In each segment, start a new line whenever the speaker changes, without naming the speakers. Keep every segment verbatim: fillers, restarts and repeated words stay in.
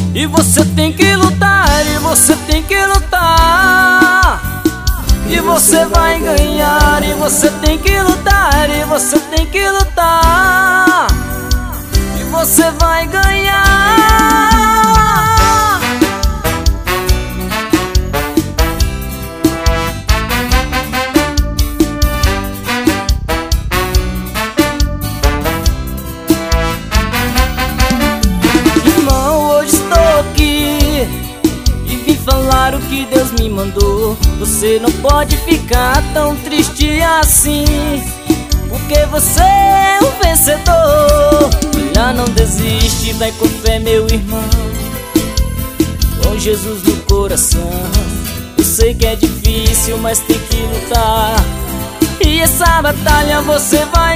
E você tem que lutar, e você tem que lutar. E você vai ganhar, e você tem que lutar, e você tem que lutar. E você vai ganhar. Falar o que Deus me mandou. Você não pode ficar tão triste assim, porque você é um vencedor. Olha, não desiste, vai com fé, meu irmão, com Jesus no coração. Eu sei que é difícil, mas tem que lutar, e essa batalha você vai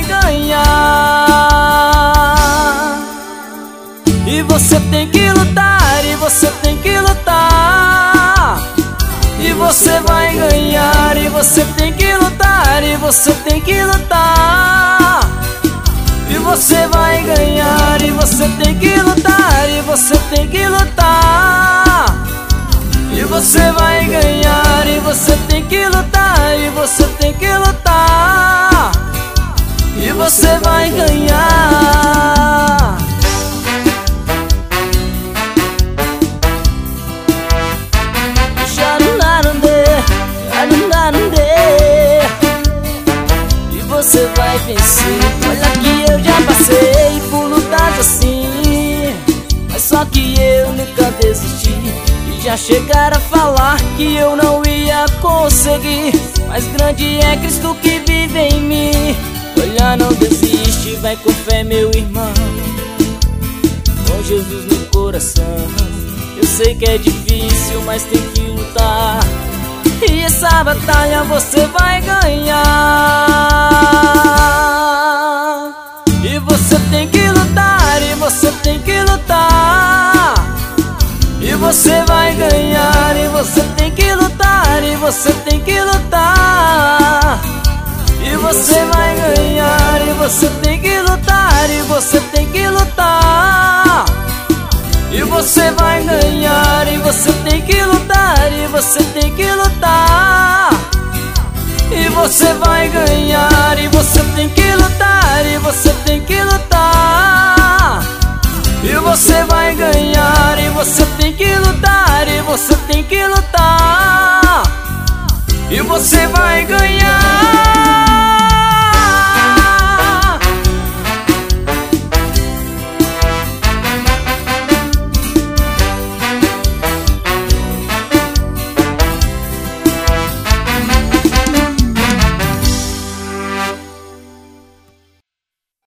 ganhar. E você tem que lutar, e você tem que lutar. E você vai ganhar, e você tem que lutar, e você tem que lutar. E você vai ganhar, e você tem que lutar, e você tem que lutar. E você vai ganhar, e você tem que lutar, e você tem que lutar. E você vai ganhar. E você vai vencer. Olha que eu já passei por lutas assim, mas só que eu nunca desisti. E já chegaram a falar que eu não ia conseguir, mas grande é Cristo que vive em mim. Olha, não desiste, vai com fé, meu irmão, com Jesus no coração. Eu sei que é difícil, mas tem que lutar, e essa batalha você vai ganhar. E você tem que lutar, e você tem que lutar. E você vai ganhar, e você tem que lutar, e você tem que lutar. E você vai ganhar, e você tem que lutar, e você tem que lutar. E você vai ganhar, e você tem que lutar, e você tem que lutar. E você vai ganhar, e você tem que lutar, e você tem que lutar. E você vai ganhar, e você tem que lutar, e você tem que lutar. E você vai ganhar.